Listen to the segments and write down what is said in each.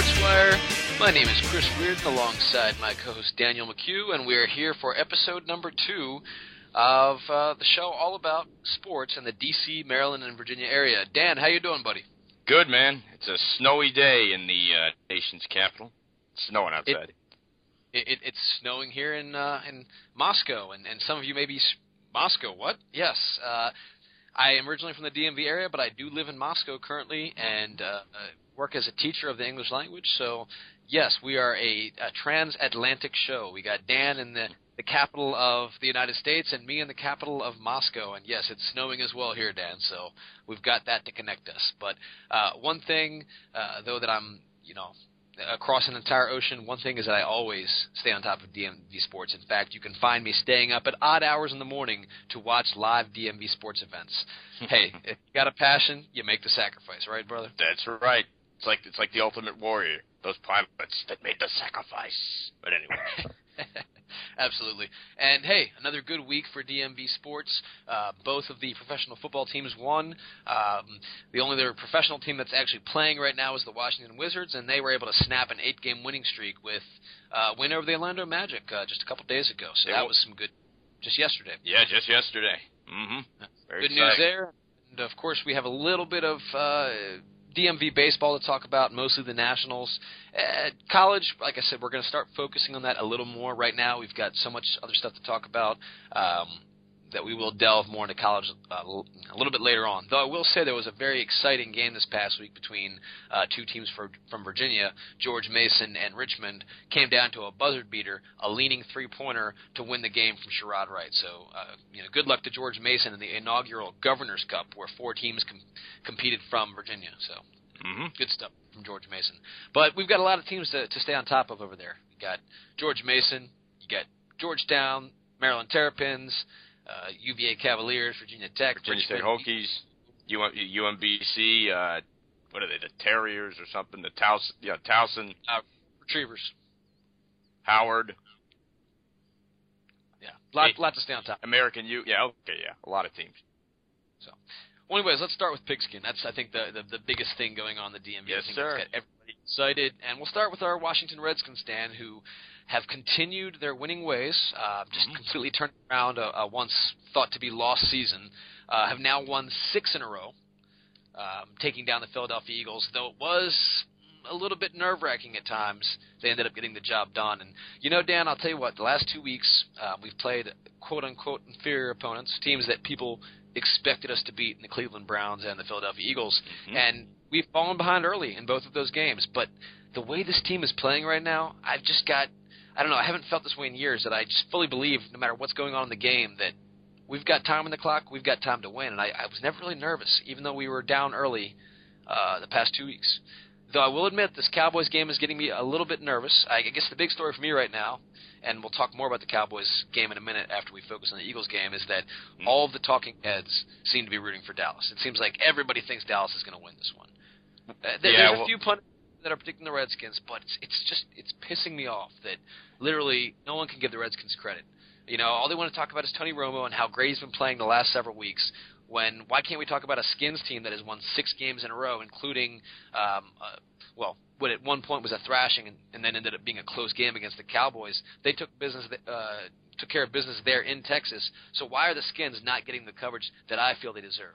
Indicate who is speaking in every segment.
Speaker 1: Esquire. My name is Chris Reardon alongside my co-host Daniel McHugh, and we are here for episode number 2 of the show all about sports in the D.C., Maryland, and Virginia area. Dan, how you doing, buddy?
Speaker 2: Good, man. It's a snowy day in the nation's capital. It's snowing outside.
Speaker 1: It's snowing here in Moscow, and some of you may be Moscow. What? Yes. I am originally from the DMV area, but I do live in Moscow currently and work as a teacher of the English language. So, yes, we are a transatlantic show. We got Dan in the capital of the United States and me in the capital of Moscow. And, yes, it's snowing as well here, Dan, so we've got that to connect us. But one thing, though, that I'm, across an entire ocean, one thing is that I always stay on top of DMV sports. In fact, you can find me staying up at odd hours in the morning to watch live DMV sports events. Hey, if you got a passion, you make the sacrifice, right, brother?
Speaker 2: That's right. It's like the Ultimate Warrior, those pilots that made the sacrifice. But anyway.
Speaker 1: Absolutely. And, hey, another good week for DMV sports. Both of the professional football teams won. The only other professional team that's actually playing right now is the Washington Wizards, and they were able to snap an 8-game winning streak with a win over the Orlando Magic just a couple days ago. So that was some good just yesterday.
Speaker 2: Yeah, just yesterday. Mm-hmm. Very
Speaker 1: good news there. And, of course, we have a little bit of DMV baseball to talk about, mostly the Nationals. College, like I said, we're going to start focusing on that a little more. Right now, we've got so much other stuff to talk about that we will delve more into college a little bit later on. Though I will say there was a very exciting game this past week between two teams from Virginia, George Mason and Richmond. Came down to a buzzer beater, a leaning three-pointer to win the game from Sherrod Wright. So, good luck to George Mason in the inaugural Governor's Cup, where 4 teams competed from Virginia. So, Good stuff from George Mason. But we've got a lot of teams to stay on top of over there. You got George Mason, you got Georgetown, Maryland Terrapins, UVA Cavaliers, Virginia Tech,
Speaker 2: Virginia State Hokies, UMBC, what are they, the Terriers or something? The Towson.
Speaker 1: Retrievers.
Speaker 2: Howard.
Speaker 1: Yeah, lot to stay on top.
Speaker 2: American U. Yeah, okay, yeah, a lot of teams.
Speaker 1: So, well, anyways, let's start with Pigskin. That's, I think, the biggest thing going on in the DMV.
Speaker 2: Yes,
Speaker 1: I think
Speaker 2: sir.
Speaker 1: It's got everybody excited. And we'll start with our Washington Redskins, Dan, who have continued their winning ways, completely turned around a once thought-to-be-lost season, have now won 6 in a row, taking down the Philadelphia Eagles, though it was a little bit nerve-wracking at times. They ended up getting the job done. And, Dan, I'll tell you what, the last 2 weeks we've played quote-unquote inferior opponents, teams that people expected us to beat in the Cleveland Browns and the Philadelphia Eagles, and we've fallen behind early in both of those games. But the way this team is playing right now, I've just got – I don't know, I haven't felt this way in years, that I just fully believe, no matter what's going on in the game, that we've got time on the clock, we've got time to win. And I was never really nervous, even though we were down early the past 2 weeks. Though I will admit, this Cowboys game is getting me a little bit nervous. I guess the big story for me right now, and we'll talk more about the Cowboys game in a minute after we focus on the Eagles game, is that all of the talking heads seem to be rooting for Dallas. It seems like everybody thinks Dallas is going to win this one. There's a few pundits that are predicting the Redskins, but it's pissing me off that literally no one can give the Redskins credit. All they want to talk about is Tony Romo and how great he's been playing the last several weeks. Why can't we talk about a Skins team that has won 6 games in a row, including what at one point was a thrashing and then ended up being a close game against the Cowboys. They took took care of business there in Texas. So why are the Skins not getting the coverage that I feel they deserve?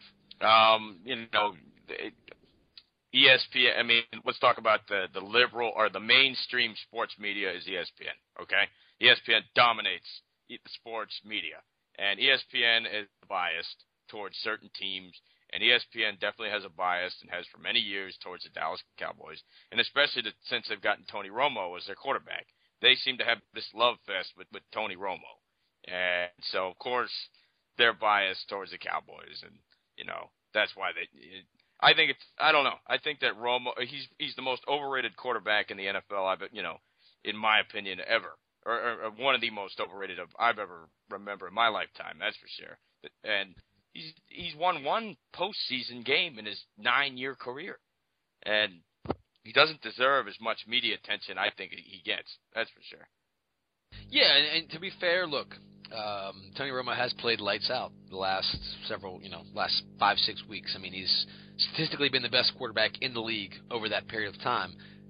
Speaker 2: ESPN, let's talk about the liberal or the mainstream sports media is ESPN, okay? ESPN dominates the sports media, and ESPN is biased towards certain teams, and ESPN definitely has a bias and has for many years towards the Dallas Cowboys, and especially since they've gotten Tony Romo as their quarterback. They seem to have this love fest with Tony Romo, and so, of course, they're biased towards the Cowboys, and, that's why I don't know. I think that Romo, he's the most overrated quarterback in the NFL in my opinion, ever. Or one of the most overrated I've ever remember in my lifetime, that's for sure. And he's won 1 postseason game in his 9-year career. And he doesn't deserve as much media attention I think he gets. That's for sure.
Speaker 1: Yeah, and to be fair, look, Tony Romo has played lights out the last last 5-6 weeks. He's statistically been the best quarterback in the league over that period of time.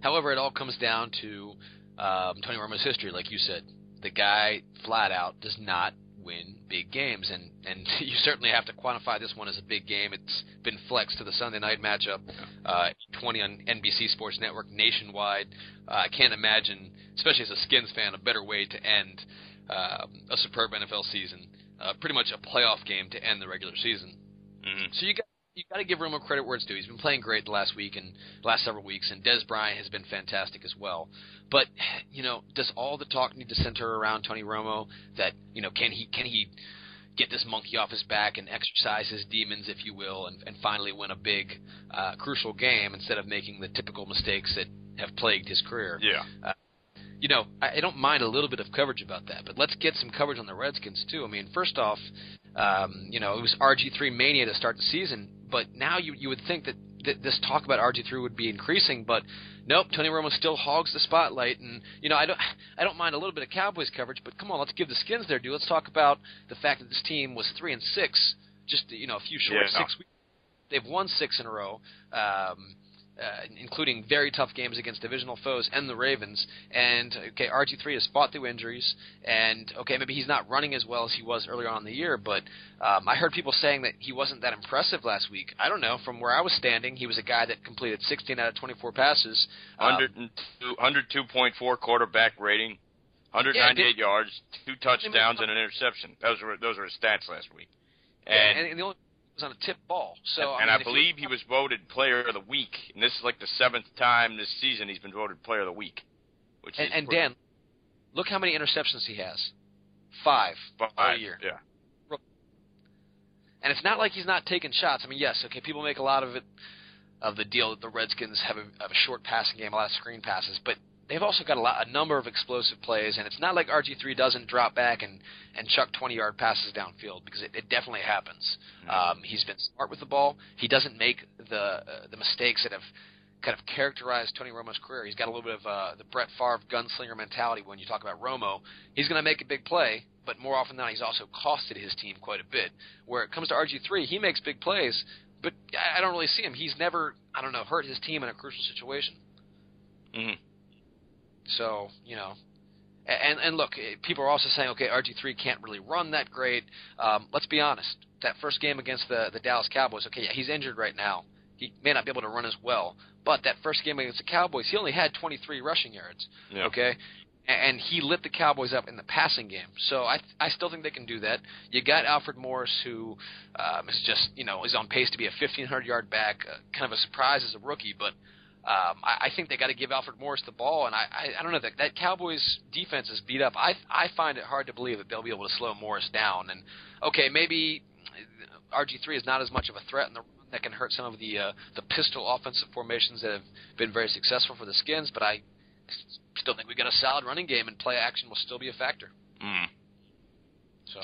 Speaker 1: However, it all comes down to Tony Romo's history, like you said. The guy flat out does not win big games, and you certainly have to quantify this one as a big game. It's been flexed to the Sunday night matchup, 20 on NBC Sports Network nationwide. I can't imagine, especially as a Skins fan, a better way to end a superb NFL season. Pretty much a playoff game to end the regular season.
Speaker 2: Mm-hmm.
Speaker 1: So you got to give Romo credit where it's due. He's been playing great the last several weeks, and Dez Bryant has been fantastic as well. But does all the talk need to center around Tony Romo? That can he get this monkey off his back and exercise his demons, if you will, and finally win a big, crucial game instead of making the typical mistakes that have plagued his career?
Speaker 2: Yeah.
Speaker 1: I don't mind a little bit of coverage about that, but let's get some coverage on the Redskins too. I mean, first off, it was RG3 mania to start the season, but now you would think that this talk about RG3 would be increasing, but nope, Tony Romo still hogs the spotlight, and I don't mind a little bit of Cowboys coverage, but come on, let's give the Skins their due. Let's talk about the fact that this team was 3-6, just a few short 6 weeks. They've won 6 in a row. Including very tough games against divisional foes and the Ravens. And, RG3 has fought through injuries, and, maybe he's not running as well as he was earlier on in the year, but I heard people saying that he wasn't that impressive last week. I don't know. From where I was standing, he was a guy that completed 16 out of 24 passes.
Speaker 2: 102.4 quarterback rating, 198 yards, 2 touchdowns, and an interception. Those were his stats last week.
Speaker 1: And the only was on a tip ball. So
Speaker 2: I believe he was voted Player of the Week, and this is like the 7th time this season he's been voted Player of the Week.
Speaker 1: And Dan, look how many interceptions he has. 5 all year.
Speaker 2: Yeah.
Speaker 1: And it's not like he's not taking shots. I mean, yes, people make a lot of the deal that the Redskins have a short passing game, a lot of screen passes, but they've also got a number of explosive plays, and it's not like RG3 doesn't drop back and chuck 20-yard passes downfield, because it definitely happens. He's been smart with the ball. He doesn't make the mistakes that have kind of characterized Tony Romo's career. He's got a little bit of the Brett Favre gunslinger mentality when you talk about Romo. He's going to make a big play, but more often than not, he's also costed his team quite a bit. Where it comes to RG3, he makes big plays, but I don't really see him. He's never, hurt his team in a crucial situation.
Speaker 2: Mm-hmm.
Speaker 1: So, and look, people are also saying, RG3 can't really run that great. Let's be honest. That first game against the Dallas Cowboys, he's injured right now. He may not be able to run as well. But that first game against the Cowboys, he only had 23 rushing yards, And he lit the Cowboys up in the passing game. So I still think they can do that. You got Alfred Morris, who is just, is on pace to be a 1,500-yard back, kind of a surprise as a rookie, but I think they got to give Alfred Morris the ball, and I don't know, that Cowboys defense is beat up. I find it hard to believe that they'll be able to slow Morris down. And maybe RG3 is not as much of a threat in the run that can hurt some of the pistol offensive formations that have been very successful for the Skins, but I still think we got a solid running game, and play action will still be a factor. So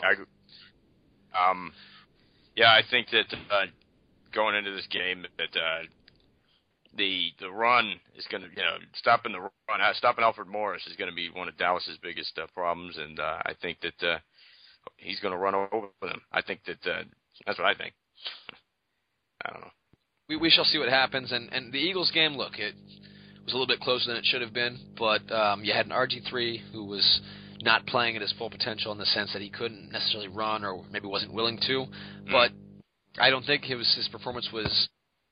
Speaker 2: I think that going into this game that the run is going to, stopping the run, stopping Alfred Morris is going to be one of Dallas's biggest problems, and I think that he's going to run over them. I think that that's what I think. I don't know.
Speaker 1: We shall see what happens, and the Eagles game, look, it was a little bit closer than it should have been, but you had an RG3 who was not playing at his full potential in the sense that he couldn't necessarily run or maybe wasn't willing to, but I don't think his performance was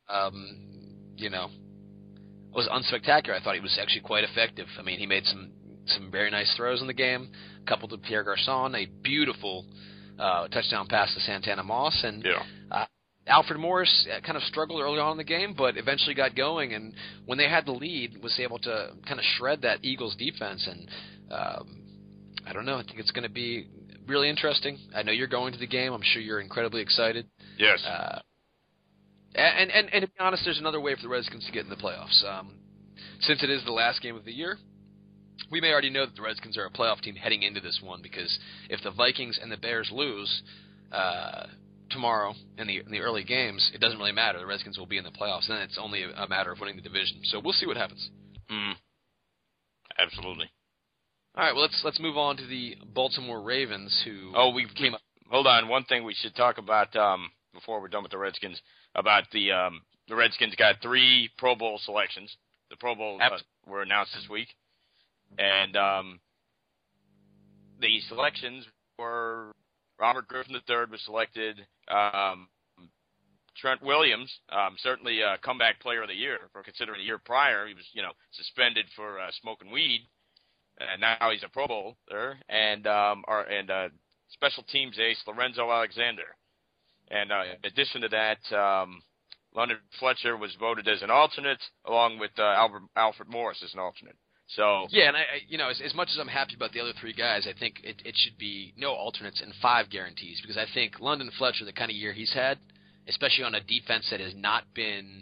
Speaker 1: was unspectacular. I thought he was actually quite effective. I mean, he made some very nice throws in the game, coupled with Pierre Garçon, a beautiful touchdown pass to Santana Moss, and Alfred Morris kind of struggled early on in the game, but eventually got going, and when they had the lead, was able to kind of shred that Eagles defense, and I don't know, I think it's going to be really interesting. I know you're going to the game. I'm sure you're incredibly excited.
Speaker 2: Yes.
Speaker 1: And to be honest, there's another way for the Redskins to get in the playoffs. Since it is the last game of the year, we may already know that the Redskins are a playoff team heading into this one, because if the Vikings and the Bears lose tomorrow in the early games, it doesn't really matter. The Redskins will be in the playoffs. Then it's only a matter of winning the division. So we'll see what happens.
Speaker 2: Absolutely.
Speaker 1: All right, well, let's move on to the Baltimore Ravens, who came up.
Speaker 2: Hold on, one thing we should talk about before we're done with the Redskins, about the Redskins got 3 Pro Bowl selections, The Pro Bowl were announced this week, and the selections were Robert Griffin III was selected. Trent Williams, certainly a comeback player of the year, for considering the year prior he was, suspended for smoking weed, and now he's a Pro Bowler. And special teams ace Lorenzo Alexander. And in addition to that, London Fletcher was voted as an alternate, along with Alfred Morris as an alternate. So
Speaker 1: yeah, and I as much as I'm happy about the other three guys, I think it should be no alternates and 5 guarantees, because I think London Fletcher, the kind of year he's had, especially on a defense that has not been,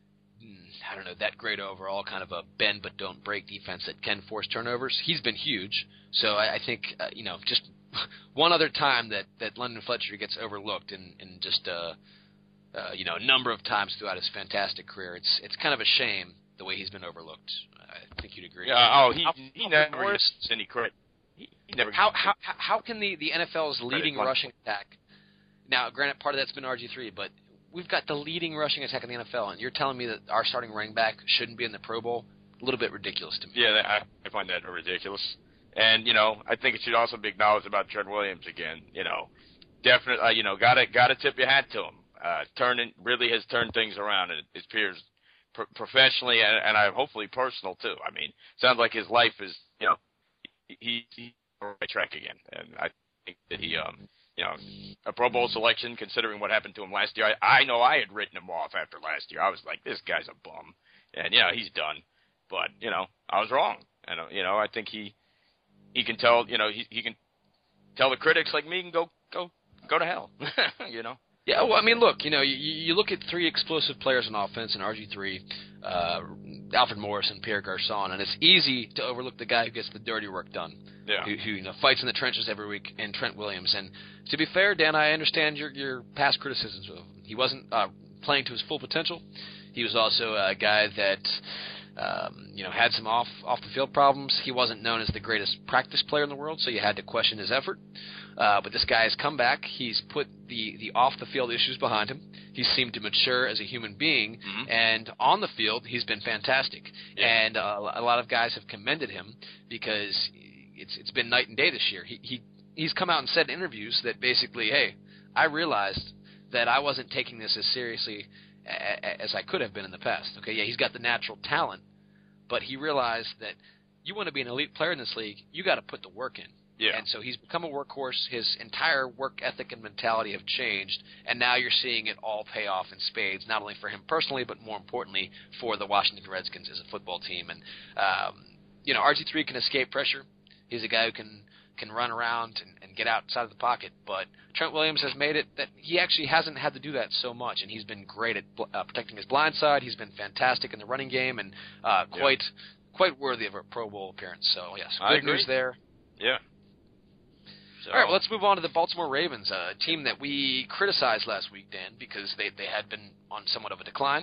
Speaker 1: that great overall, kind of a bend but don't break defense that can force turnovers, he's been huge. So I think, just one other time that London Fletcher gets overlooked in just a number of times throughout his fantastic career, it's kind of a shame the way he's been overlooked. I think you'd agree.
Speaker 2: Yeah. He never gets any credit. He never.
Speaker 1: How can the NFL's leading rushing attack? Now, granted, part of that's been RG3, but we've got the leading rushing attack in the NFL, and you're telling me that our starting running back shouldn't be in the Pro Bowl? A little bit ridiculous to me.
Speaker 2: Yeah, I find that ridiculous. And, I think it should also be acknowledged about Trent Williams again. Definitely, gotta tip your hat to him. Really has turned things around, and it appears professionally and hopefully personal too. I mean, sounds like his life is, he's on the right track again. And I think that he, a Pro Bowl selection, considering what happened to him last year. I know I had written him off after last year. I was like, this guy's a bum. And, he's done. But, I was wrong. And, I think he can tell, he can tell the critics like me, can go to hell,
Speaker 1: Yeah, well, I mean, look, you look at 3 explosive players on offense in RG3, Alfred Morris and Pierre Garçon, and it's easy to overlook the guy who gets the dirty work done, who fights in the trenches every week, in Trent Williams. And to be fair, Dan, I understand your past criticisms of him. He wasn't playing to his full potential. He was also a guy that had some off the field problems. He wasn't known as the greatest practice player in the world, so you had to question his effort. But this guy has come back. He's put the off-the-field issues behind him. He seemed to mature as a human being, and on the field, he's been fantastic. Yeah. And a lot of guys have commended him because it's been night and day this year. He's come out and said in interviews that basically, hey, I realized that I wasn't taking this as seriously as I could have been in the past. Okay, yeah, he's got the natural talent, but he realized that you want to be an elite player in this league, you got to put the work in.
Speaker 2: Yeah.
Speaker 1: And so he's become a workhorse. His entire work ethic and mentality have changed, and now you're seeing it all pay off in spades, not only for him personally, but more importantly for the Washington Redskins as a football team. And, RG3 can escape pressure. He's a guy who can run around and get outside of the pocket, but Trent Williams has made it that he actually hasn't had to do that so much, and he's been great at protecting his blind side. He's been fantastic in the running game and quite worthy of a Pro Bowl appearance. So, yes, good news there.
Speaker 2: Yeah.
Speaker 1: So. All right, well, let's move on to the Baltimore Ravens, a team that we criticized last week, Dan, because they had been on somewhat of a decline,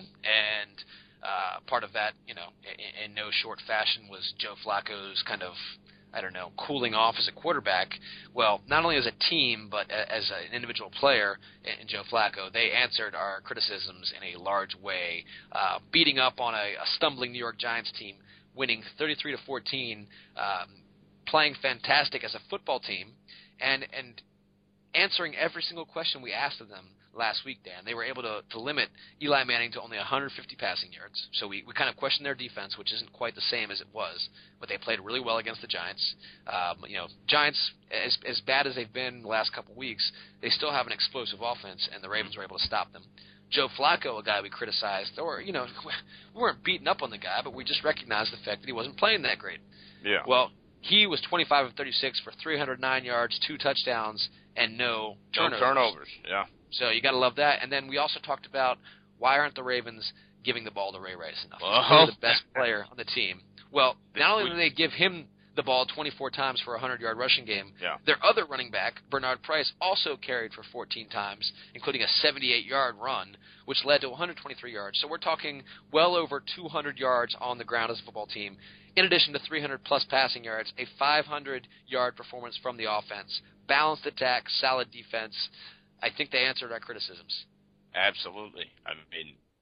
Speaker 1: and part of that, in no short fashion was Joe Flacco's kind of, cooling off as a quarterback. Well, not only as a team, but as an individual player in Joe Flacco, they answered our criticisms in a large way, beating up on a stumbling New York Giants team, winning 33-14, playing fantastic as a football team, and answering every single question we asked of them last week, Dan. They were able to limit Eli Manning to only 150 passing yards. So we kind of questioned their defense, which isn't quite the same as it was, but they played really well against the Giants. Giants, as bad as they've been the last couple weeks, they still have an explosive offense, and the Ravens were able to stop them. Joe Flacco, a guy we criticized, or, we weren't beating up on the guy, but we just recognized the fact that he wasn't playing that great.
Speaker 2: Yeah.
Speaker 1: Well, he was 25 of 36 for 309 yards, 2 touchdowns, and no turnovers.
Speaker 2: No turnovers, yeah.
Speaker 1: So you got to love that. And then we also talked about why aren't the Ravens giving the ball to Ray Rice enough? He's the best player on the team. Well, not only do they give him the ball 24 times for a 100-yard rushing game, their other running back, Bernard Price, also carried for 14 times, including a 78-yard run, which led to 123 yards. So we're talking well over 200 yards on the ground as a football team, in addition to 300-plus passing yards, a 500-yard performance from the offense, balanced attack, solid defense. I think they answered our criticisms.
Speaker 2: Absolutely. I mean,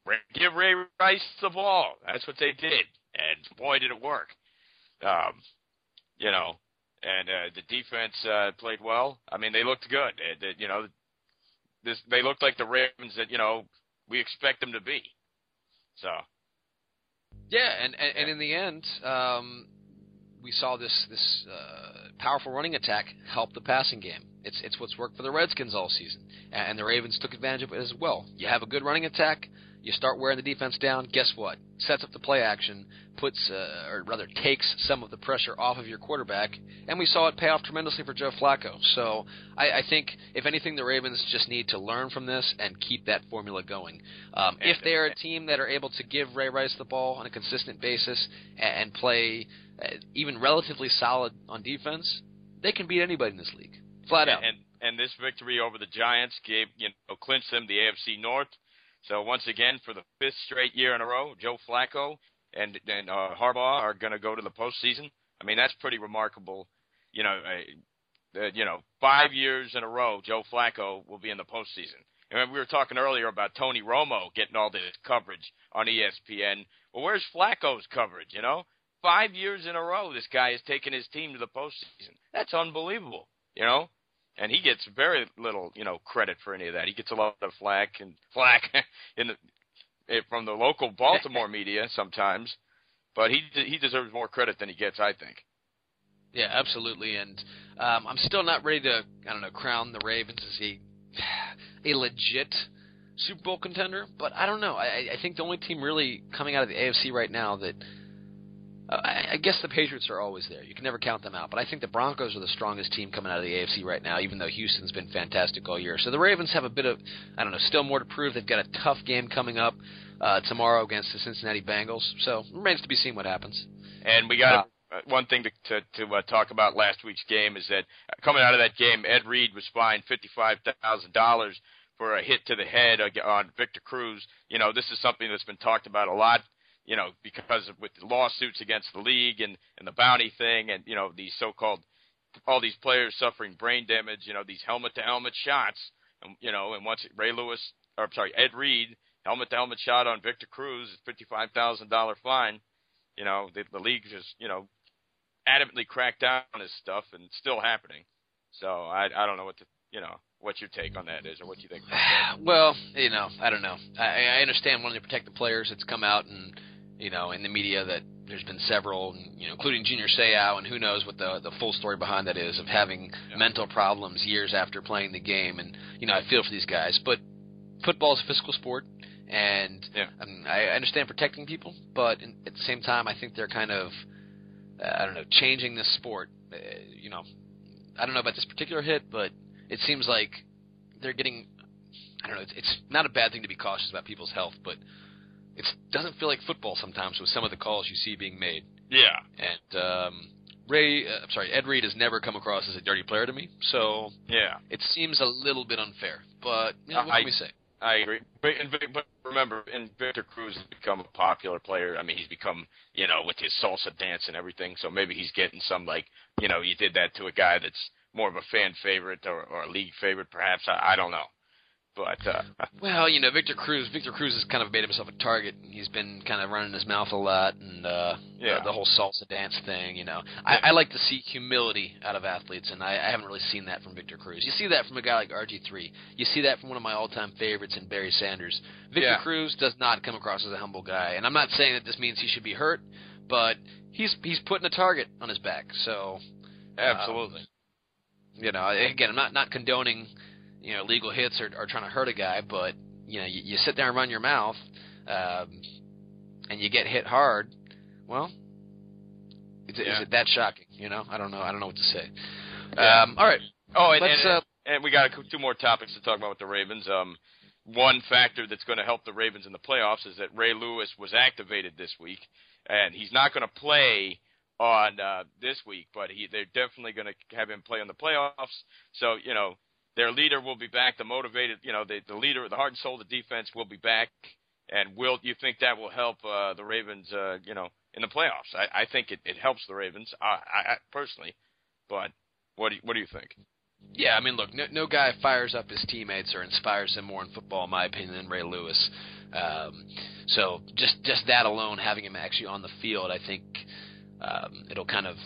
Speaker 2: give Ray Rice the ball. That's what they did, and boy, did it work. You know, and the defense played well. I mean, they looked good. You know, they looked like the Ravens that, you know, we expect them to be. So.
Speaker 1: Yeah, and in the end, we saw this powerful running attack help the passing game. It's what's worked for the Redskins all season, and the Ravens took advantage of it as well. You have a good running attack, you start wearing the defense down. Guess what? Sets up the play action, takes some of the pressure off of your quarterback, and we saw it pay off tremendously for Joe Flacco. So I think, if anything, the Ravens just need to learn from this and keep that formula going. If they are a team that are able to give Ray Rice the ball on a consistent basis and play even relatively solid on defense, they can beat anybody in this league, flat out.
Speaker 2: And this victory over the Giants clinched them the AFC North. So once again, for the 5th straight year in a row, Joe Flacco and Harbaugh are going to go to the postseason. I mean, that's pretty remarkable. 5 years in a row, Joe Flacco will be in the postseason. And we were talking earlier about Tony Romo getting all this coverage on ESPN. Well, where's Flacco's coverage, you know? 5 years in a row, this guy has taken his team to the postseason. That's unbelievable, you know? And he gets very little, credit for any of that. He gets a lot of flack from the local Baltimore media sometimes, but he deserves more credit than he gets, I think.
Speaker 1: Yeah, absolutely. And I'm still not ready to, crown the Ravens as a legit Super Bowl contender, but I don't know. I think the only team really coming out of the AFC right now that I guess the Patriots are always there. You can never count them out. But I think the Broncos are the strongest team coming out of the AFC right now, even though Houston's been fantastic all year. So the Ravens have a bit of, still more to prove. They've got a tough game coming up tomorrow against the Cincinnati Bengals. So it remains to be seen what happens.
Speaker 2: And we got one thing to talk about last week's game is that coming out of that game, Ed Reed was fined $55,000 for a hit to the head on Victor Cruz. This is something that's been talked about a lot. Because with the lawsuits against the league and the bounty thing and, these so-called, all these players suffering brain damage, these helmet-to-helmet shots, and once Ed Reed, helmet-to-helmet shot on Victor Cruz, $55,000 fine, the league just, adamantly cracked down on this stuff, and it's still happening. So I don't know what your take on that is, or what you think about that.
Speaker 1: Well, I don't know. I understand wanting to protect the players. It's come out and, in the media that there's been several, including Junior Seau, and who knows what the full story behind that is of having mental problems years after playing the game. And, I feel for these guys. But football is a physical sport, and I understand protecting people, but at the same time, I think they're kind of, changing this sport. I don't know about this particular hit, but it seems like they're getting, it's not a bad thing to be cautious about people's health, but it doesn't feel like football sometimes with some of the calls you see being made.
Speaker 2: Yeah.
Speaker 1: And Ed Reed has never come across as a dirty player to me, so it seems a little bit unfair. But what can we say?
Speaker 2: I agree. But remember, Victor Cruz has become a popular player. I mean, he's become, with his salsa dance and everything, so maybe he's getting some, you did that to a guy that's more of a fan favorite or a league favorite, perhaps. I don't know. But
Speaker 1: well, Victor Cruz has kind of made himself a target. He's been kind of running his mouth a lot, and the whole salsa dance thing. I like to see humility out of athletes, and I haven't really seen that from Victor Cruz. You see that from a guy like RG3. You see that from one of my all-time favorites in Barry Sanders. Victor Cruz does not come across as a humble guy, and I'm not saying that this means he should be hurt, but he's putting a target on his back. So
Speaker 2: absolutely.
Speaker 1: Again, I'm not condoning legal hits or trying to hurt a guy, but you sit there and run your mouth, and you get hit hard. Well, is it that shocking? I don't know what to say. All right.
Speaker 2: Oh, and we got two more topics to talk about with the Ravens. One factor that's going to help the Ravens in the playoffs is that Ray Lewis was activated this week, and he's not going to play on this week, but they're definitely going to have him play in the playoffs. So, their leader will be back. The motivated, the leader, the heart and soul of the defense will be back. And do you think that will help the Ravens, in the playoffs? I think it helps the Ravens, I personally. But what do you think?
Speaker 1: Yeah, I mean, look, no guy fires up his teammates or inspires them more in football, in my opinion, than Ray Lewis. So just that alone, having him actually on the field, I think it'll kind of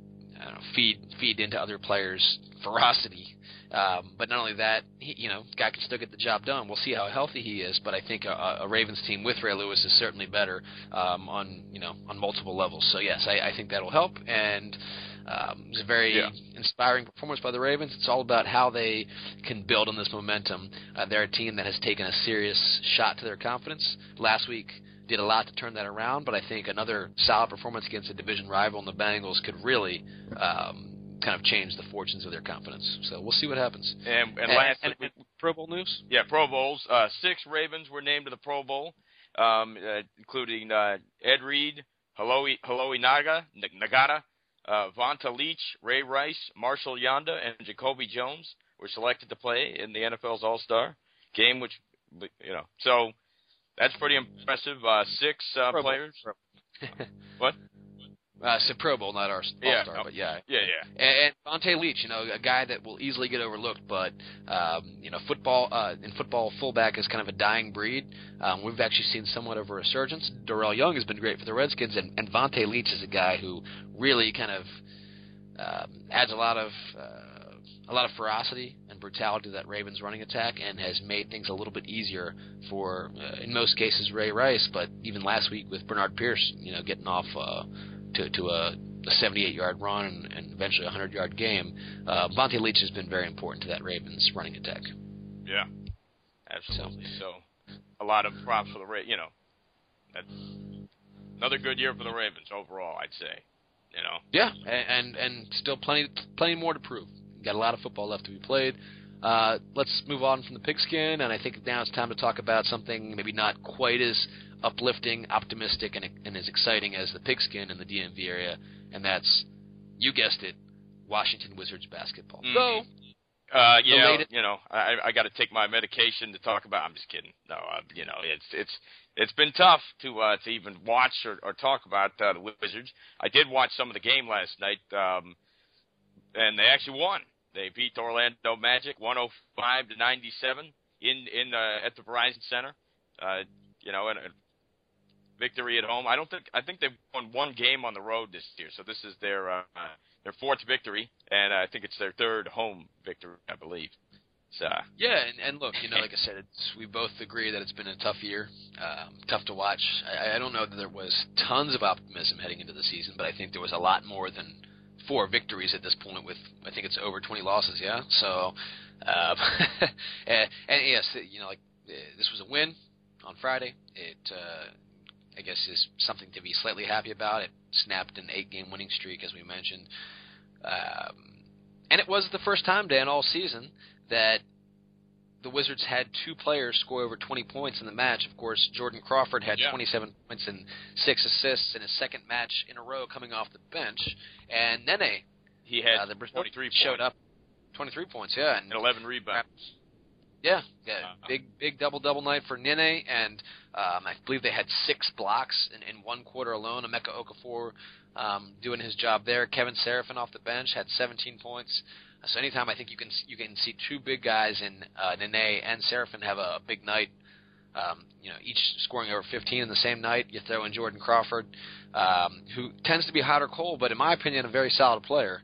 Speaker 1: feed into other players' ferocity. But not only that, guy can still get the job done. We'll see how healthy he is, but I think a Ravens team with Ray Lewis is certainly better on multiple levels. So yes, I think that'll help, and it was a very inspiring performance by the Ravens. It's all about how they can build on this momentum. They're a team that has taken a serious shot to their confidence. Last week did a lot to turn that around, but I think another solid performance against a division rival in the Bengals could really kind of change the fortunes of their confidence. So we'll see what happens.
Speaker 2: And lastly,
Speaker 1: Pro Bowl news?
Speaker 2: Yeah, Pro Bowls. 6 Ravens were named to the Pro Bowl, including Ed Reed, Haloi Nagata, Vonta Leach, Ray Rice, Marshall Yanda, and Jacoby Jones were selected to play in the NFL's All-Star game, which, so that's pretty impressive. 6 players. What?
Speaker 1: It's a Pro Bowl, not our All-Star, but yeah.
Speaker 2: Yeah.
Speaker 1: And Vontae Leach, a guy that will easily get overlooked, but, football, fullback is kind of a dying breed. We've actually seen somewhat of a resurgence. Darrell Young has been great for the Redskins, and Vontae Leach is a guy who really kind of adds a lot of ferocity and brutality to that Ravens running attack, and has made things a little bit easier for, in most cases, Ray Rice, but even last week with Bernard Pierce, getting off to a 78-yard run and eventually a 100-yard game. Vontae Leach has been very important to that Ravens running attack.
Speaker 2: Yeah, absolutely. So a lot of props for the Ravens. That's another good year for the Ravens overall, I'd say.
Speaker 1: Yeah, and still plenty more to prove. Got a lot of football left to be played. Let's move on from the pigskin, and I think now it's time to talk about something maybe not quite as uplifting, optimistic, and as exciting as the pigskin in the DMV area, and that's, you guessed it, Washington Wizards basketball.
Speaker 2: Mm-hmm. I got to take my medication to talk about. I'm just kidding. No, it's been tough to even watch or talk about the Wizards. I did watch some of the game last night, and they actually won. They beat Orlando Magic 105-97 at the Verizon Center. And victory at home. I think they've won one game on the road this year, so this is their 4th victory, and I think it's their 3rd home victory, I believe. So
Speaker 1: yeah, and look, like I said, we both agree that it's been a tough year, tough to watch. I don't know that there was tons of optimism heading into the season, but I think there was a lot more than 4 victories at this point. With I think it's over 20 losses. Yeah, so and yes, this was a win on Friday. It I guess is something to be slightly happy about. It snapped an 8-game winning streak, as we mentioned. And it was the first time, Dan, all season that the Wizards had 2 players score over 20 points in the match. Of course, Jordan Crawford had 27 points and 6 assists in his second match in a row coming off the bench. And Nene,
Speaker 2: he had 23 points.
Speaker 1: Showed up. 23 points, yeah.
Speaker 2: And 11 rebounds.
Speaker 1: Yeah, big double night for Nene, and I believe they had 6 blocks in one quarter alone. Emeka Okafor doing his job there. Kevin Seraphin off the bench had 17 points. So anytime I think you can see 2 big guys in Nene and Seraphin have a big night, each scoring over 15 in the same night. You throw in Jordan Crawford, who tends to be hot or cold, but in my opinion, a very solid player.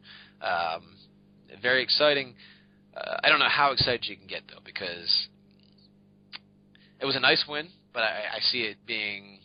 Speaker 1: Very exciting. I don't know how excited you can get, though, because it was a nice win, but I see it being,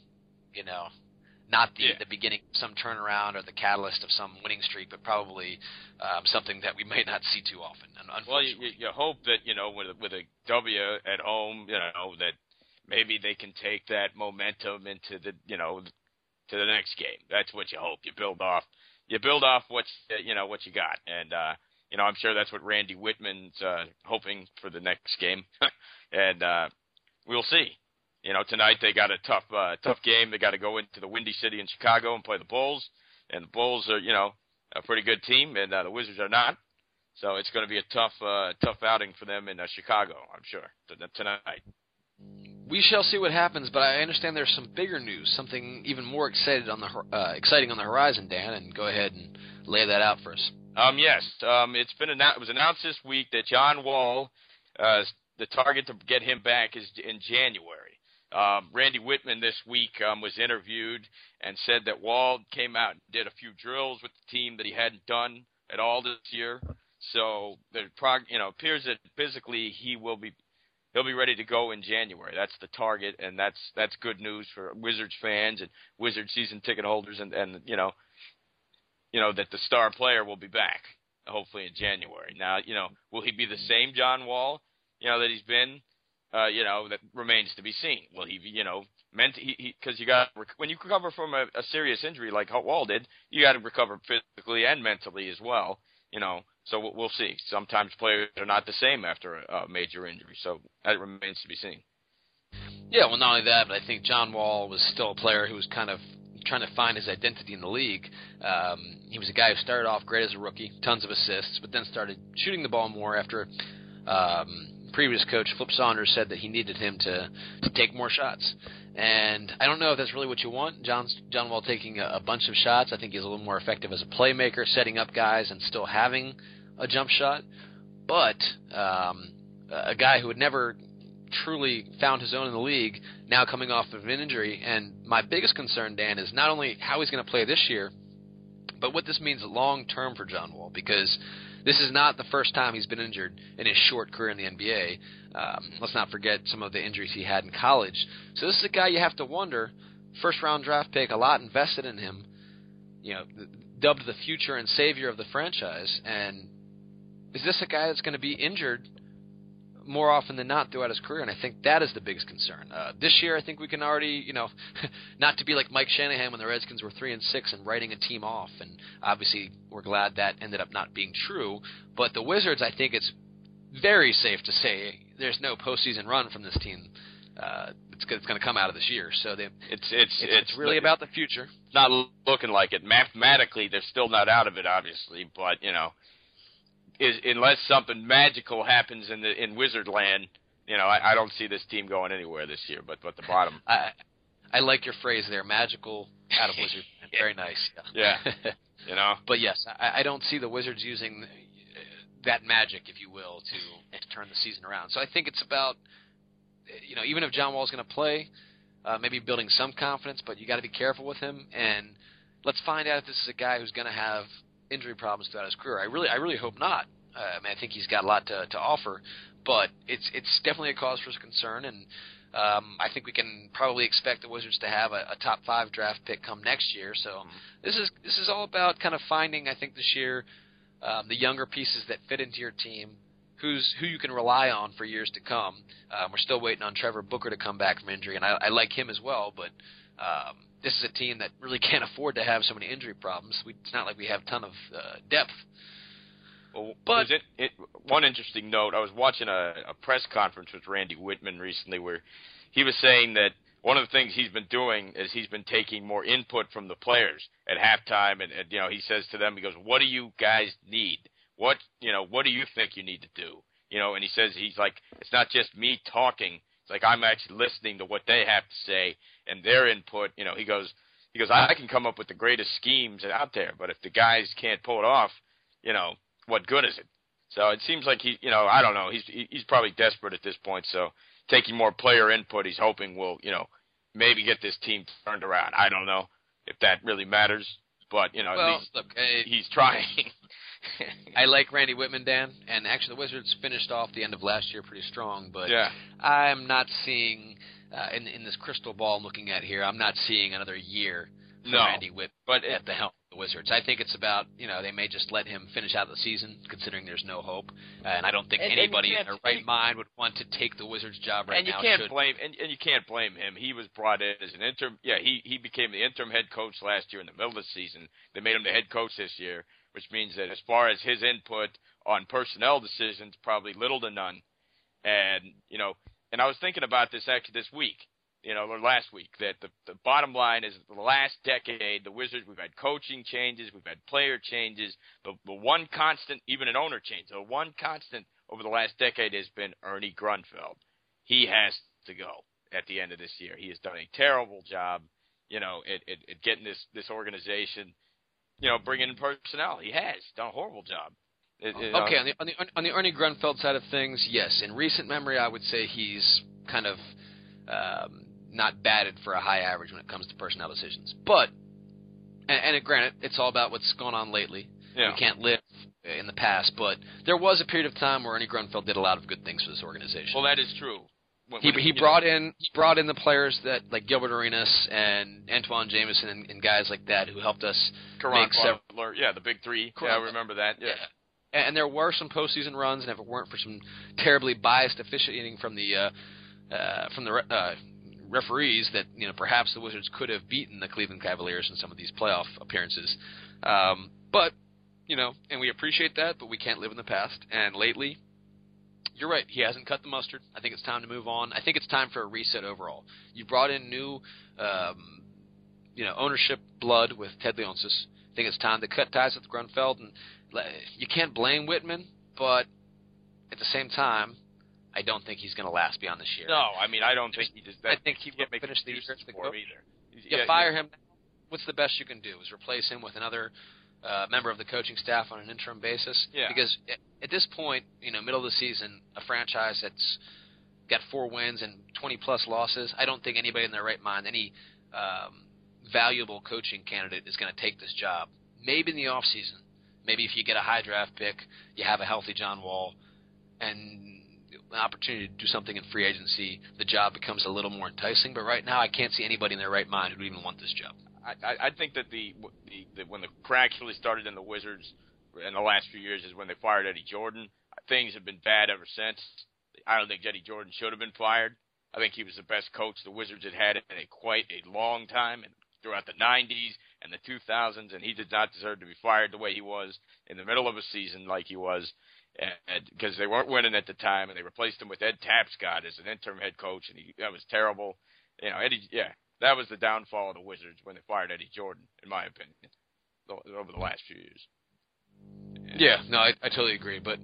Speaker 1: not the beginning of some turnaround or the catalyst of some winning streak, but probably something that we may not see too often.
Speaker 2: Well, you hope that, with a W at home, that maybe they can take that momentum into the, to the next game. That's what you hope. You build off what you got. And, I'm sure that's what Randy Whitman's hoping for the next game. And we'll see. Tonight they got a tough game. They got to go into the Windy City in Chicago and play the Bulls. And the Bulls are, a pretty good team, and the Wizards are not. So it's going to be a tough outing for them in Chicago, I'm sure, tonight.
Speaker 1: We shall see what happens, but I understand there's some bigger news, something even more exciting on the horizon, Dan, and go ahead and lay that out for us.
Speaker 2: Yes. It was announced this week that John Wall, the target to get him back is in January. Randy Whitman this week was interviewed and said that Wall came out and did a few drills with the team that he hadn't done at all this year. So it appears that physically he'll be ready to go in January. That's the target, and that's good news for Wizards fans and Wizards season ticket holders, and that the star player will be back hopefully in January. Now, will he be the same John Wall, that he's been? That remains to be seen. Will he be, because when you recover from a serious injury like Wall did, you got to recover physically and mentally as well. So we'll see. Sometimes players are not the same after a major injury, so that remains to be seen.
Speaker 1: Yeah, well, not only that, but I think John Wall was still a player who was kind of trying to find his identity in the league. He was a guy who started off great as a rookie, tons of assists, but then started shooting the ball more after previous coach Flip Saunders said that he needed him to take more shots. And I don't know if that's really what you want, John Wall taking a bunch of shots. I think he's a little more effective as a playmaker, setting up guys and still having a jump shot. But a guy who had never truly found his own in the league, now coming off of an injury. And my biggest concern, Dan, is not only how he's going to play this year, but what this means long-term for John Wall, because this is not the first time he's been injured in his short career in the NBA. Let's not forget some of the injuries he had in college. So this is a guy you have to wonder, first-round draft pick, a lot invested in him, dubbed the future and savior of the franchise. And is this a guy that's going to be injured more often than not throughout his career? And I think that is the biggest concern. This year, I think we can already, not to be like Mike Shanahan when the Redskins were 3-6 and writing a team off. And obviously, we're glad that ended up not being true. But the Wizards, I think it's very safe to say there's no postseason run from this team. It's going to come out of this year. So it's really about the future.
Speaker 2: It's not looking like it. Mathematically, they're still not out of it, obviously. But, unless something magical happens in Wizard Land, I don't see this team going anywhere this year. But the bottom,
Speaker 1: I like your phrase there, magical out of Wizard. Yeah. Very nice.
Speaker 2: Yeah.
Speaker 1: But yes, I don't see the Wizards using that magic, if you will, to turn the season around. So I think it's about, even if John Wall's going to play, maybe building some confidence, but you got to be careful with him. And let's find out if this is a guy who's going to have injury problems throughout his career. I really hope not. I think he's got a lot to offer, but it's definitely a cause for concern, and I think we can probably expect the Wizards to have a top 5 draft pick come next year. So this is all about kind of finding, I think, this year the younger pieces that fit into your team, who you can rely on for years to come. We're still waiting on Trevor Booker to come back from injury, and I like him as well, but this is a team that really can't afford to have so many injury problems. It's not like we have a ton of depth.
Speaker 2: Well, but one interesting note, I was watching a press conference with Randy Whitman recently where he was saying that one of the things he's been doing is he's been taking more input from the players at halftime, and he says to them, he goes, "What do you guys need? What do you think you need to do?" And he says, he's like, it's not just me talking. It's like I'm actually listening to what they have to say and their input. He goes, I can come up with the greatest schemes out there, but if the guys can't pull it off, what good is it? So it seems like I don't know. He's probably desperate at this point. So taking more player input, he's hoping will, maybe get this team turned around. I don't know if that really matters, but
Speaker 1: well, look,
Speaker 2: he's trying.
Speaker 1: I like Randy Whitman, Dan, and actually the Wizards finished off the end of last year pretty strong, but
Speaker 2: yeah.
Speaker 1: I'm not seeing in this crystal ball I'm looking at here, I'm not seeing another year for Randy Whitman at the helm of the Wizards. I think it's about, they may just let him finish out the season, considering there's no hope, and I don't think anybody in their right mind would want to take the Wizards job right now.
Speaker 2: And you can't blame him. He was brought in as an interim. Yeah, he became the interim head coach last year in the middle of the season. They made him the head coach this year, which means that as far as his input on personnel decisions, probably little to none. And, and I was thinking about this actually this week, or last week, that the bottom line is the last decade, the Wizards, we've had coaching changes, we've had player changes. The one constant, even an owner change, the one constant over the last decade has been Ernie Grunfeld. He has to go. at the end of this year. He has done a terrible job, at getting this organization, bringing in personnel. He has done a horrible job.
Speaker 1: Okay, on the Ernie Grunfeld side of things, yes. In recent memory, I would say he's kind of not batted for a high average when it comes to personnel decisions. But, and granted, it's all about what's gone on lately.
Speaker 2: Yeah.
Speaker 1: We can't live in the past, but there was a period of time where Ernie Grunfeld did a lot of good things for this organization.
Speaker 2: Well, that is true.
Speaker 1: He brought in the players that like Gilbert Arenas and Antoine Jameson and guys like that who helped us make several.
Speaker 2: Yeah, the big three. Correct. Yeah, I remember that. Yeah.
Speaker 1: And there were some postseason runs, and if it weren't for some terribly biased officiating from the referees, that perhaps the Wizards could have beaten the Cleveland Cavaliers in some of these playoff appearances. But and we appreciate that, but we can't live in the past. And lately, you're right, he hasn't cut the mustard. I think it's time to move on. I think it's time for a reset overall. You brought in new, ownership blood with Ted Leonsis. I think it's time to cut ties with Grunfeld, and you can't blame Whitman, but at the same time, I don't think he's going to last beyond this year.
Speaker 2: No, I mean, I don't think he does that.
Speaker 1: I think he will finish the year
Speaker 2: for him either.
Speaker 1: You fire him. What's the best you can do is replace him with another member of the coaching staff on an interim basis.
Speaker 2: Yeah.
Speaker 1: Because at this point, middle of the season, a franchise that's got 4 wins and 20-plus losses, I don't think anybody in their right mind, any valuable coaching candidate is going to take this job. Maybe in the offseason. Maybe if you get a high draft pick, you have a healthy John Wall, and an opportunity to do something in free agency, the job becomes a little more enticing. But right now, I can't see anybody in their right mind who would even want this job.
Speaker 2: I think that when the cracks really started in the Wizards in the last few years is when they fired Eddie Jordan. Things have been bad ever since. I don't think Eddie Jordan should have been fired. I think he was the best coach the Wizards had in quite a long time, and throughout the 90s and the 2000s, and he did not deserve to be fired the way he was in the middle of a season like he was, because they weren't winning at the time, and they replaced him with Ed Tapscott as an interim head coach, and that was terrible. That was the downfall of the Wizards when they fired Eddie Jordan, in my opinion, over the last few years.
Speaker 1: Yeah, no, I totally agree. But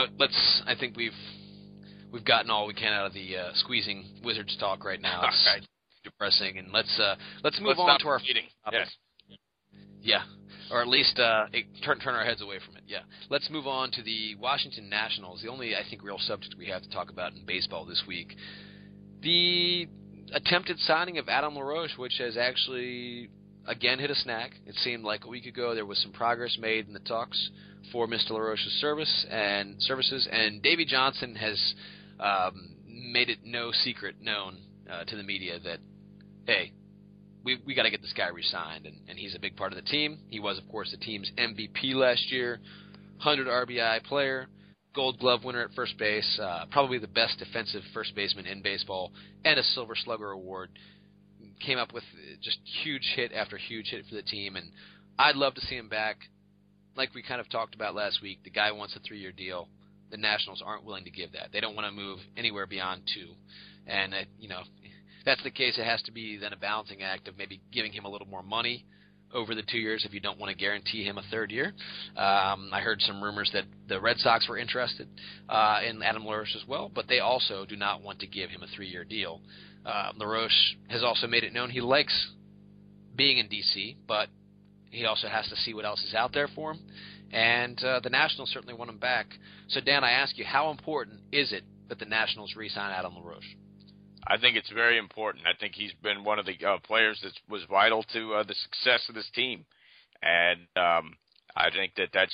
Speaker 1: I think we've gotten all we can out of the squeezing Wizards talk right now. It's
Speaker 2: right.
Speaker 1: Depressing, and let's move on to our
Speaker 2: meeting.
Speaker 1: Yes. Yeah, or at least turn our heads away from it. Yeah, let's move on to the Washington Nationals. The only, I think, real subject we have to talk about in baseball this week. The attempted signing of Adam LaRoche, which has actually again hit a snag. It seemed like a week ago there was some progress made in the talks for Mr. LaRoche's services, and Davey Johnson has made it no secret known to the media that, hey, we got to get this guy re-signed, and he's a big part of the team. He was, of course, the team's MVP last year, 100 RBI player, Gold Glove winner at first base, probably the best defensive first baseman in baseball, and a Silver Slugger award. Came up with just huge hit after huge hit for the team, and I'd love to see him back. Like we kind of talked about last week, the guy wants a 3-year deal. The Nationals aren't willing to give that. They don't want to move anywhere beyond 2. And, if that's the case, it has to be then a balancing act of maybe giving him a little more money over the 2 years if you don't want to guarantee him a 3rd year. I heard some rumors that the Red Sox were interested in Adam LaRoche as well, but they also do not want to give him a 3-year deal. LaRoche has also made it known he likes being in D.C., but he also has to see what else is out there for him. And the Nationals certainly want him back. So, Dan, I ask you, how important is it that the Nationals re-sign Adam LaRoche?
Speaker 2: I think it's very important. I think he's been one of the players that was vital to the success of this team. And I think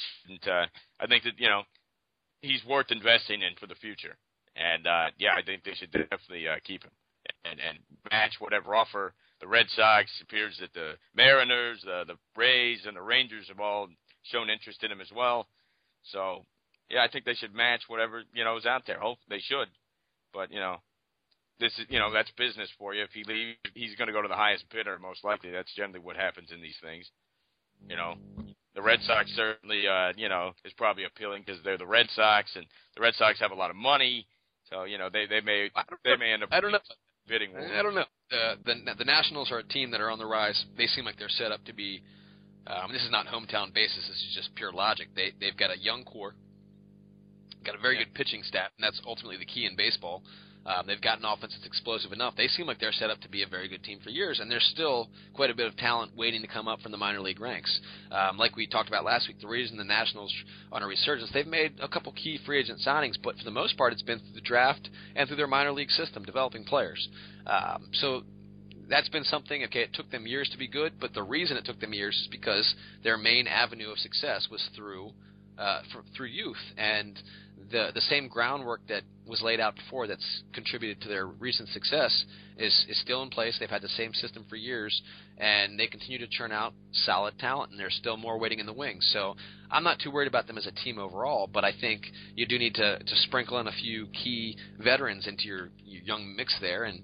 Speaker 2: I think that, he's worth investing in for the future. And, I think they should definitely keep him and match whatever offer the Red Sox. It appears that the Mariners, the Rays, and the Rangers have all shown interest in him as well. So, I think they should match whatever, is out there. Hope they should. But, this is, that's business for you. If he leaves, he's going to go to the highest bidder, most likely. That's generally what happens in these things. The Red Sox certainly, is probably appealing because they're the Red Sox, and the Red Sox have a lot of money. So, they may end up bidding war.
Speaker 1: I don't know. The Nationals are a team that are on the rise. They seem like they're set up to be. This is not hometown basis. This is just pure logic. They've got a young core, got a very good pitching staff, and that's ultimately the key in baseball. They've got an offense that's explosive enough. They seem like they're set up to be a very good team for years, and there's still quite a bit of talent waiting to come up from the minor league ranks. Like we talked about last week, the reason the Nationals are on a resurgence, they've made a couple key free agent signings, but for the most part it's been through the draft and through their minor league system, developing players. So that's been something, okay, it took them years to be good, but the reason it took them years is because their main avenue of success was through youth, and the same groundwork that was laid out before that's contributed to their recent success is still in place. They've had the same system for years, and they continue to churn out solid talent, and there's still more waiting in the wings. So I'm not too worried about them as a team overall, but I think you do need to sprinkle in a few key veterans into your young mix there, and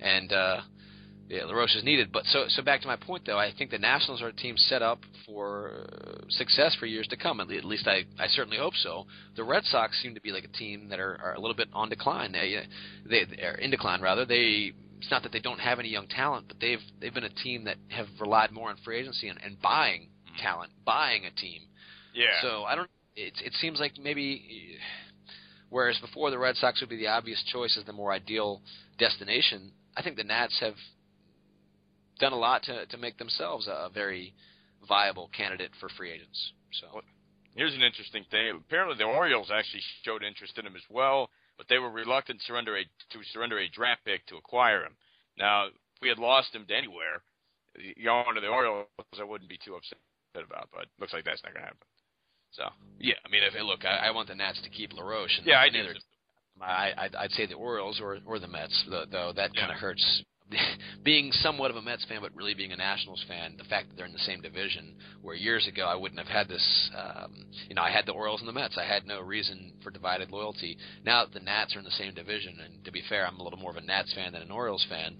Speaker 1: yeah, LaRoche is needed. But so back to my point, though, I think the Nationals are a team set up for success for years to come. At least I certainly hope so. The Red Sox seem to be like a team that are a little bit on decline. They are in decline, rather. It's not that they don't have any young talent, but they've been a team that have relied more on free agency and buying talent, buying a team.
Speaker 2: Yeah.
Speaker 1: So I don't. It seems like maybe, whereas before the Red Sox would be the obvious choice as the more ideal destination, I think the Nats have done a lot to make themselves a very viable candidate for free agents. So
Speaker 2: well, here's an interesting thing. Apparently the Orioles actually showed interest in him as well, but they were reluctant to surrender a draft pick to acquire him. Now, if we had lost him to anywhere, going to the Orioles, I wouldn't be too upset about, but looks like that's not going to happen. So
Speaker 1: yeah, I mean, I want the Nats to keep LaRoche. And
Speaker 2: yeah, I do.
Speaker 1: I'd say the Orioles or the Mets, though that kind of hurts. Being somewhat of a Mets fan, but really being a Nationals fan, the fact that they're in the same division, where years ago I wouldn't have had this, I had the Orioles and the Mets. I had no reason for divided loyalty. Now that the Nats are in the same division, and to be fair, I'm a little more of a Nats fan than an Orioles fan,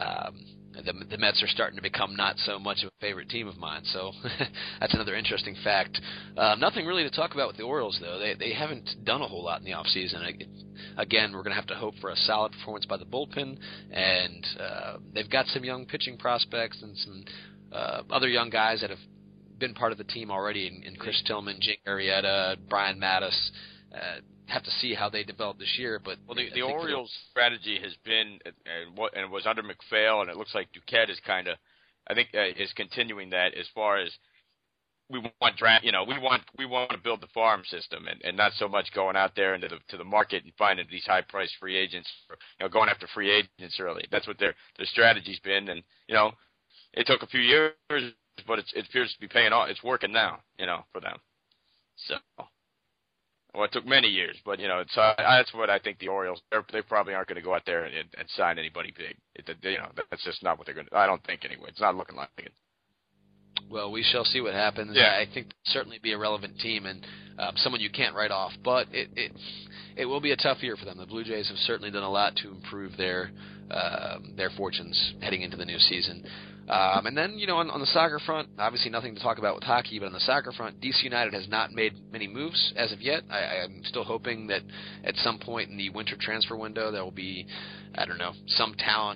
Speaker 1: the Mets are starting to become not so much of a favorite team of mine. So that's another interesting fact. Nothing really to talk about with the Orioles, though. They haven't done a whole lot in the offseason. Again, we're going to have to hope for a solid performance by the bullpen, and they've got some young pitching prospects and some other young guys that have been part of the team already in Chris Tillman, Jake Arrieta, Brian Mattis. Have to see how they develop this year, but
Speaker 2: the Orioles' strategy has been and was under McPhail, and it looks like Duquette is kind of, I think, is continuing that as far as we want draft. We want to build the farm system, and not so much going out there into the market and finding these high priced free agents, or, going after free agents early. That's what their strategy's been, and it took a few years, but it appears to be paying off. It's working now, for them. So. Well, it took many years, but that's what I think the Orioles. They probably aren't going to go out there and sign anybody big. That's just not what they're going to. I don't think anyway. It's not looking like it.
Speaker 1: Well, we shall see what happens.
Speaker 2: Yeah.
Speaker 1: I think certainly be a relevant team and someone you can't write off. But it will be a tough year for them. The Blue Jays have certainly done a lot to improve their fortunes heading into the new season. And then, on the soccer front, obviously nothing to talk about with hockey, but on the soccer front, DC United has not made many moves as of yet. I'm still hoping that at some point in the winter transfer window there will be, some talent,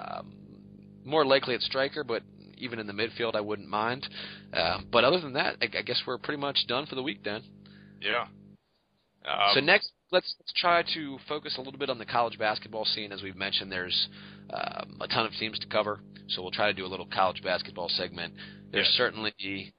Speaker 1: more likely at striker, but even in the midfield I wouldn't mind. But other than that, I guess we're pretty much done for the week, Dan.
Speaker 2: Yeah.
Speaker 1: So next, let's try to focus a little bit on the college basketball scene. As we've mentioned, there's a ton of teams to cover, so we'll try to do a little college basketball segment. There's certainly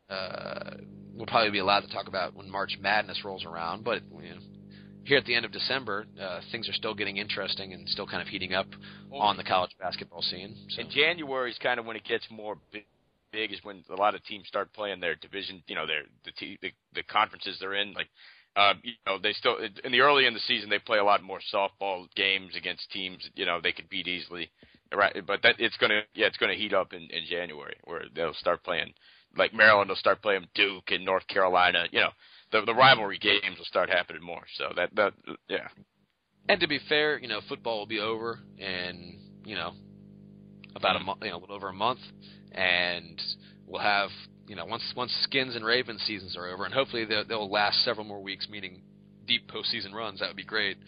Speaker 1: will probably be a lot to talk about when March Madness rolls around, but here at the end of December, things are still getting interesting and still kind of heating up on the college basketball scene. So.
Speaker 2: And January is kind of when it gets more big is when a lot of teams start playing their division, the conferences they're in, like. They still in the early in the season they play a lot more softball games against teams they could beat easily, right? But it's gonna heat up in January where they'll start playing like Maryland will start playing Duke and North Carolina. The rivalry games will start happening more. So that.
Speaker 1: And to be fair, football will be over in about a month, a little over a month, and we'll have. Once Skins and Ravens seasons are over, and hopefully they'll last several more weeks, meaning deep postseason runs, that would be great.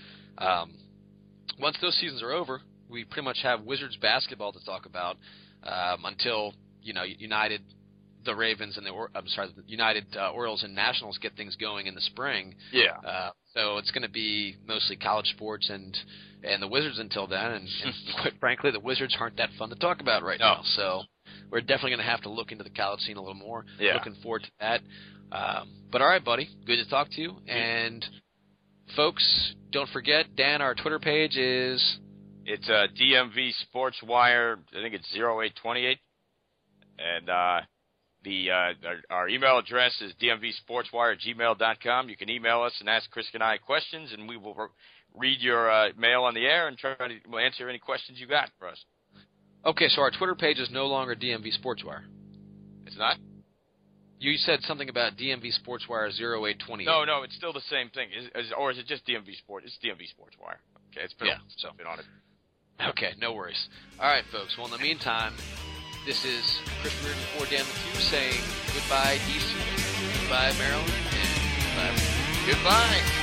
Speaker 1: Once those seasons are over, we pretty much have Wizards basketball to talk about until United the Ravens and the United Orioles and Nationals get things going in the spring.
Speaker 2: Yeah.
Speaker 1: So it's going to be mostly college sports and the Wizards until then. And quite frankly, the Wizards aren't that fun to talk about right now. So we're definitely going to have to look into the college scene a little more.
Speaker 2: Yeah.
Speaker 1: Looking forward to that. But all right, buddy. Good to talk to you. And folks, don't forget, Dan, our Twitter page is...
Speaker 2: It's DMV Sports Wire. I think it's 0828. And our email address is dmvsportswire@gmail.com. You can email us and ask Chris and I questions, and we will read your mail on the air and try to answer any questions you got for us.
Speaker 1: Okay, so our Twitter page is no longer DMV Sportswire.
Speaker 2: It's not?
Speaker 1: You said something about DMV Sportswire 0828.
Speaker 2: No, it's still the same thing. Or is it just DMV Sport? It's DMV Sportswire. Okay, it's been on it.
Speaker 1: Okay, no worries. All right, folks. Well, in the meantime, this is Chris Reardon for Dan McHugh saying goodbye, DC, goodbye, Maryland, and goodbye.